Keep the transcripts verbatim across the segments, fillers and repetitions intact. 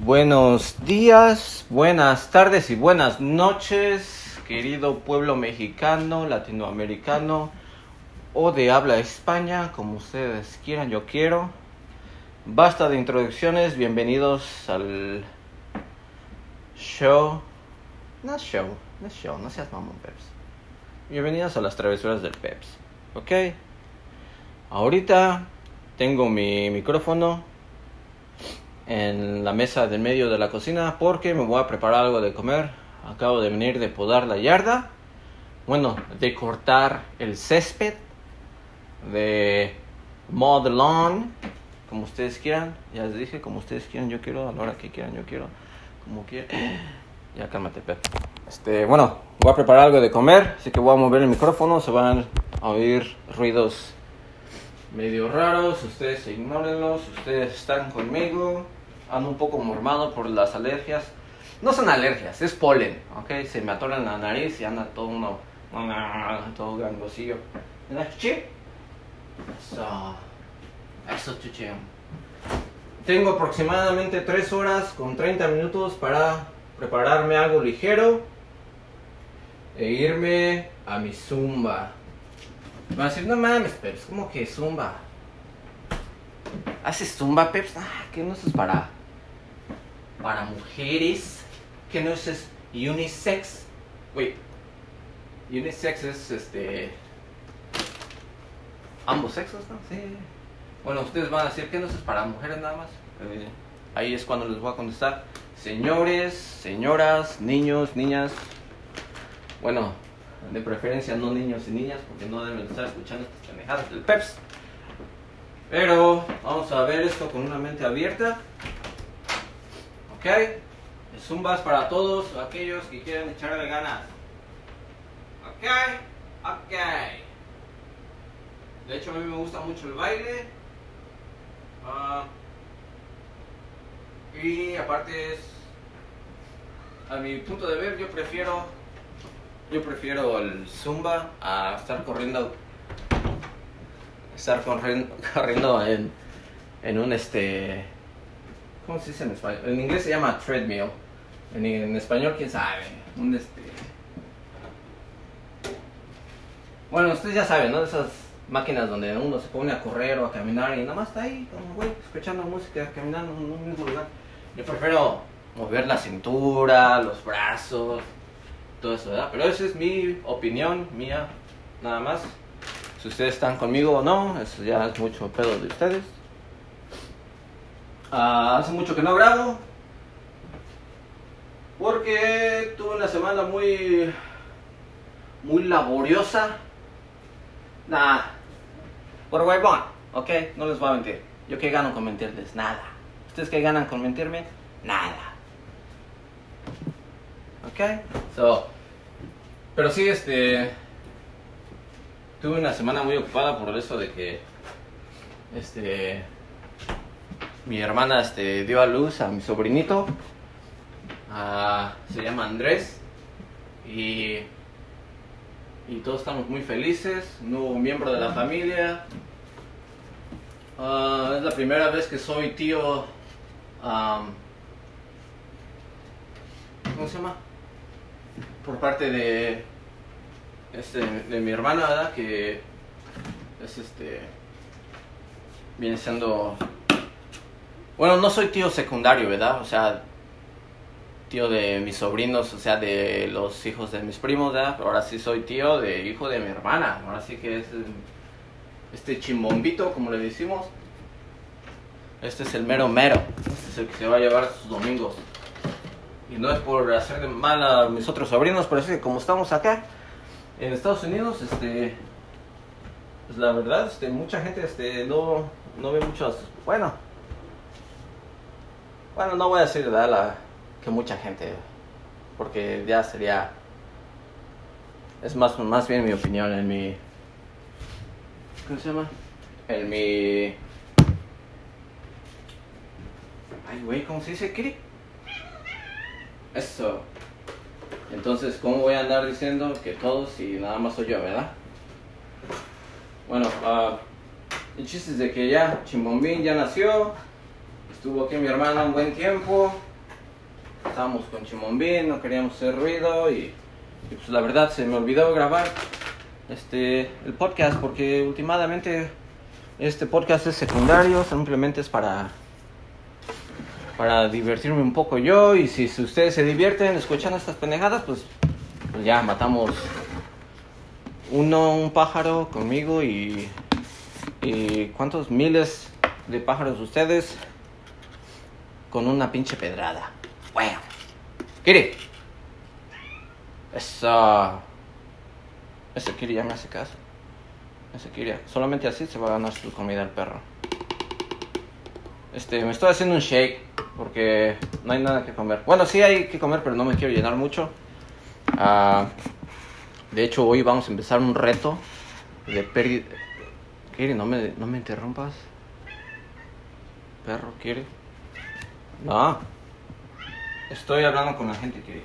Buenos días, buenas tardes y buenas noches, querido pueblo mexicano, latinoamericano o de habla España, como ustedes quieran, yo quiero. Basta de introducciones, bienvenidos al show. No es show, no es show, no seas mamón, Peps. Bienvenidos a las travesuras del Peps, ¿ok? Ahorita tengo mi micrófono en la mesa del medio de la cocina porque me voy a preparar algo de comer. Acabo de venir de podar la yarda, bueno, de cortar el césped, de mow the lawn, como ustedes quieran. Ya les dije, como ustedes quieran, yo quiero, a la hora que quieran, yo quiero, como quieran. Ya cálmate, Pep. Este, bueno, voy a preparar algo de comer, así que voy a mover el micrófono, se van a oír ruidos medio raros, ustedes ignórenlos, ustedes están conmigo. Ando un poco mormado por las alergias. No son alergias, es polen, ¿ok? Se me atora en la nariz y anda todo uno, todo gangosillo. ¿Verdad, Chuchi? Eso, eso, Chuchi. Tengo aproximadamente tres horas con treinta minutos para prepararme algo ligero e irme a mi zumba. Me van a decir, no mames, Peps, ¿cómo que zumba? ¿Haces zumba, Peps? Ah, que no es para para mujeres, que no es unisex. Wait, unisex es este ambos sexos, ¿no? Sí. Bueno, ustedes van a decir que no es para mujeres nada más. Eh, ahí es cuando les voy a contestar. Señores, señoras, niños, niñas. Bueno, de preferencia no niños y niñas, porque no deben estar escuchando estas pendejadas del Peps. Pero vamos a ver esto con una mente abierta. Ok, el zumba es para todos aquellos que quieren echarle ganas. Ok, ok. De hecho, a mí me gusta mucho el baile. Uh, y aparte es, a mi punto de ver, yo prefiero, yo prefiero el zumba a estar corriendo, estar corriendo, corriendo en, en un este. ¿Cómo se dice en español? En inglés se llama treadmill. En, en español, quién sabe. Un este... Bueno, ustedes ya saben, ¿no? Esas máquinas donde uno se pone a correr o a caminar y nada más está ahí, como güey, escuchando música, caminando en un mismo lugar. Yo prefiero mover la cintura, los brazos, todo eso, ¿verdad? Pero esa es mi opinión, mía, nada más. Si ustedes están conmigo o no, eso ya es mucho pedo de ustedes. Uh, hace mucho que no grabo porque tuve una semana muy muy laboriosa. Nah, por huevón, ok, no les voy a mentir. Yo qué gano con mentirles, nada. Ustedes qué ganan con mentirme, nada. Ok, so, pero sí, este, tuve una semana muy ocupada por eso de que, este. Mi hermana este, dio a luz a mi sobrinito, uh, se llama Andrés, y, y todos estamos muy felices, un nuevo miembro de la familia. Uh, es la primera vez que soy tío, um, ¿cómo se llama? Por parte de, este, de mi hermana, ¿verdad? Que es este, viene siendo... Bueno, no soy tío secundario, ¿verdad? O sea, tío de mis sobrinos, o sea, de los hijos de mis primos, ¿verdad? Pero ahora sí soy tío de hijo de mi hermana. Ahora sí que es este chimbombito, como le decimos. Este es el mero mero. Este es el que se va a llevar sus domingos. Y no es por hacer mal a mis otros sobrinos, pero es que como estamos acá en Estados Unidos, este, pues la verdad, este, mucha gente, este, no, no ve muchos, bueno. Bueno, no voy a decir ¿verdad? La, que mucha gente, porque ya sería, es más, más bien mi opinión, en mi, ¿cómo se llama? En mi, ay güey, ¿cómo se dice? ¿Qué? Eso. Entonces, ¿cómo voy a andar diciendo que todos y nada más soy yo, verdad? Bueno, uh, el chiste es de que ya Chimbombín ya nació. Estuvo aquí mi hermana un buen tiempo. estábamos con Chimombín, no queríamos hacer ruido y, y pues la verdad se me olvidó grabar este el podcast porque últimamente este podcast es secundario, simplemente es para para divertirme un poco yo, y si, si ustedes se divierten escuchando estas pendejadas, pues, pues ya matamos uno, un pájaro conmigo y, y cuántos miles de pájaros ustedes con una pinche pedrada. Bueno, Kiri, esa, ese Kiri ya me hace caso. Ese Kiri, solamente así se va a ganar su comida el perro. Este, me estoy haciendo un shake porque no hay nada que comer. Bueno, sí hay que comer, pero no me quiero llenar mucho. Uh, de hecho, hoy vamos a empezar un reto de pérdida. Kiri, no me, no me interrumpas. Perro, Kiri. No. Estoy hablando con la gente, Kiri.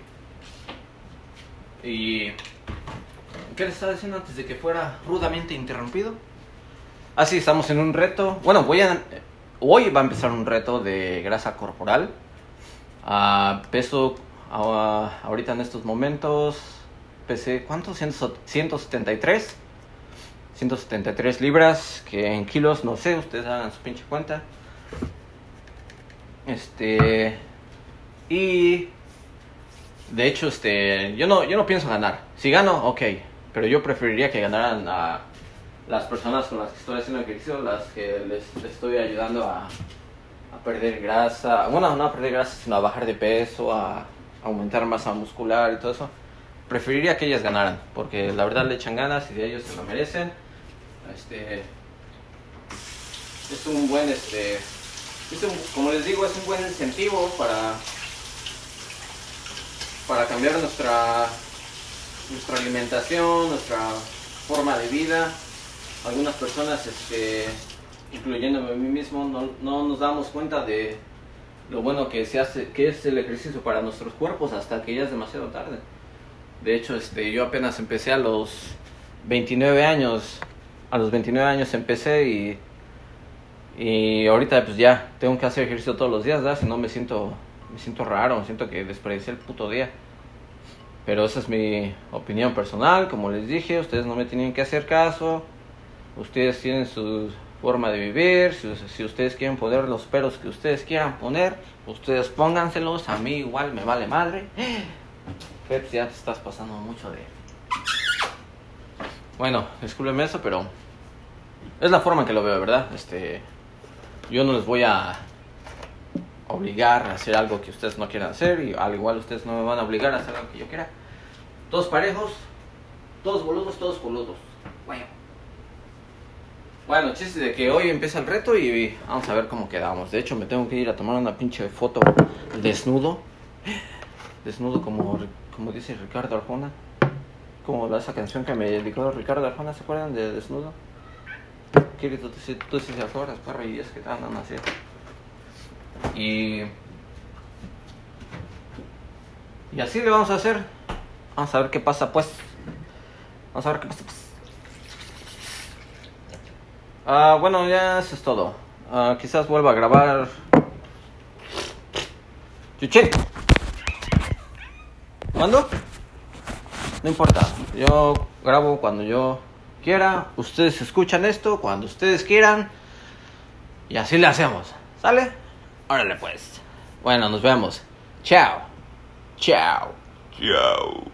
Y... ¿qué le estaba diciendo antes de que fuera rudamente interrumpido? Ah, sí, estamos en un reto. Bueno, voy a... Hoy va a empezar un reto de grasa corporal. Uh, peso uh, ahorita en estos momentos. Pesé, ¿cuánto? ciento setenta y tres. ciento setenta y tres libras. Que en kilos, no sé, ustedes hagan su pinche cuenta. Este. Y. De hecho, este. Yo no, yo no pienso ganar. Si gano, ok. Pero yo preferiría que ganaran a. las personas con las que estoy haciendo ejercicio, las que les, les estoy ayudando a, a perder grasa, bueno, no a perder grasa, sino a bajar de peso, a aumentar masa muscular y todo eso. Preferiría que ellas ganaran, porque la verdad le echan ganas y de ellos se lo merecen. Este, es un buen, este, es un, como les digo, es un buen incentivo para, para cambiar nuestra, nuestra alimentación, nuestra forma de vida. Algunas personas, este, incluyéndome a mí mismo, no, no nos damos cuenta de lo bueno que se hace, que es el ejercicio para nuestros cuerpos hasta que ya es demasiado tarde. De hecho, este, yo apenas empecé a los veintinueve años, a los veintinueve años empecé y, y ahorita pues ya tengo que hacer ejercicio todos los días, ¿verdad? Si no me siento, me siento raro, me siento que desperdicié el puto día. Pero esa es mi opinión personal, como les dije, ustedes no me tienen que hacer caso. Ustedes tienen su forma de vivir. Si, si ustedes quieren poner los peros que ustedes quieran poner, ustedes pónganselos. A mí igual me vale madre. Peps, ya te estás pasando mucho de... Bueno, discúlpenme eso, pero es la forma en que lo veo, ¿verdad? Este, yo no les voy a obligar a hacer algo que ustedes no quieran hacer, y al igual ustedes no me van a obligar a hacer algo que yo quiera. Todos parejos, todos boludos, todos coludos. Bueno. Bueno, chiste de que hoy empieza el reto y vamos a ver cómo quedamos. De hecho, me tengo que ir a tomar una pinche foto desnudo. Desnudo como, como dice Ricardo Arjona. Como esa canción que me dedicó Ricardo Arjona, ¿se acuerdan de Desnudo? Kiri, tú, tú, tú sí te acuerdas, perro, y es que andan así. Y... Y así le vamos a hacer. Vamos a ver qué pasa, pues. Vamos a ver qué pasa, pues. Uh, bueno, ya eso es todo. Uh, quizás vuelva a grabar. Chuché. ¿Cuándo? No importa. Yo grabo cuando yo quiera. Ustedes escuchan esto cuando ustedes quieran. Y así le hacemos. ¿Sale? Órale pues. Bueno, nos vemos. Chao. Chao. Chao.